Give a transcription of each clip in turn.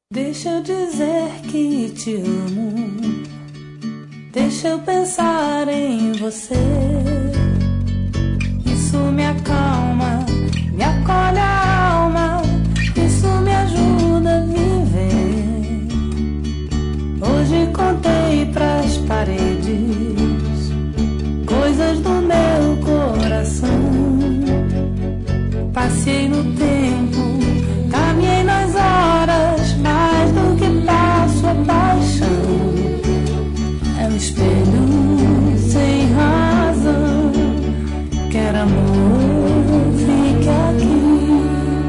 Deixa eu dizer que te amo, deixa eu pensar em você. Isso me acalma, me acolhe a alma, isso me ajuda a viver. Hoje contei pras paredes coisas do meu coração. Passei no tempo, caminhei nas horas, mais do que passo a paixão. É um espelho sem razão, quer amor, fique aqui.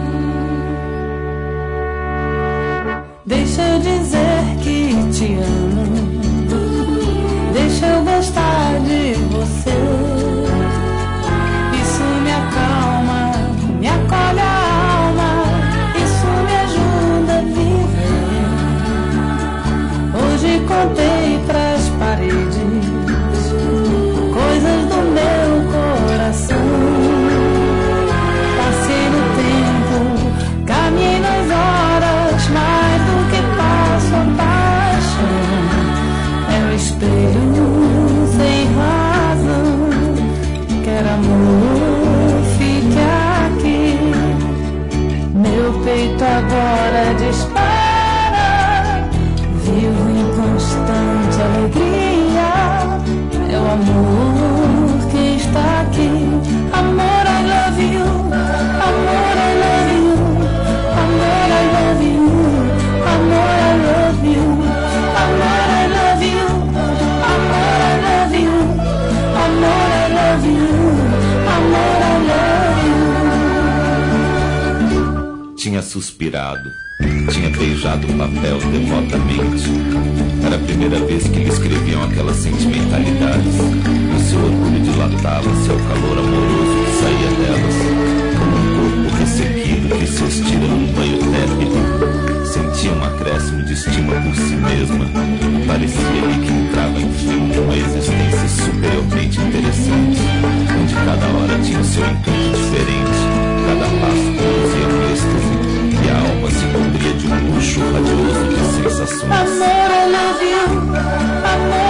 Deixa eu dizer que te amo, deixa eu gostar de você. Isso me acalma, me acolhe a alma, isso me ajuda a viver. Hoje contei pras paredes coisas do meu coração. Passei no tempo, caminhei nas horas, mais do que passo a paixão. É o espelho sem razão, quer amor, fique aqui. Meu peito agora dispara, vivo em constante alegria. É o amor que está aqui. Amor, I love you. Amor, I love you. Amor, I love you. Amor, I love you. Amor, I love you. Amor, I love you. Amor, I love you. Amor, I love you. Tinha suspirado, tinha beijado o papel devotamente. Era a primeira vez que lhe escreviam aquelas sentimentalidades. O seu orgulho dilatava-se ao calor amoroso que saía delas, como um corpo ressequido que se estira num banho tépido. Sentia um acréscimo de estima por si mesma. Parecia-lhe que entrava em fim de uma existência superiormente interessante, onde cada hora tinha o seu encanto diferente, cada passo conduzia um êxtase, e a alma se cobria de um luxo radioso de sensações. Amor, I love you. Amor,